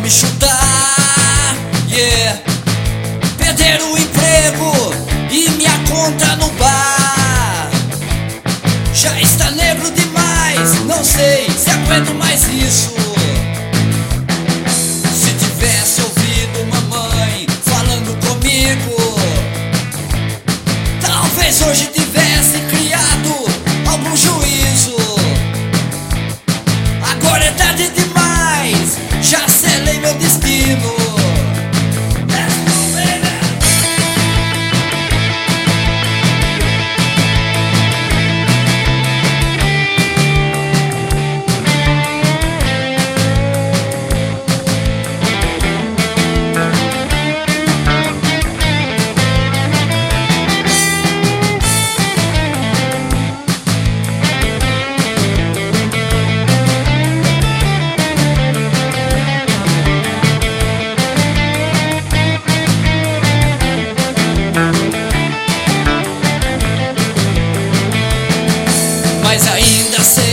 me chutar, yeah. Perder o emprego e minha conta no bar. Já está negro demais, não sei se aguento mais isso. Se tivesse ouvido mamãe falando comigo, talvez hoje tivesse criado algum juízo. Agora é tarde demais, já selei meu destino. Mas ainda sei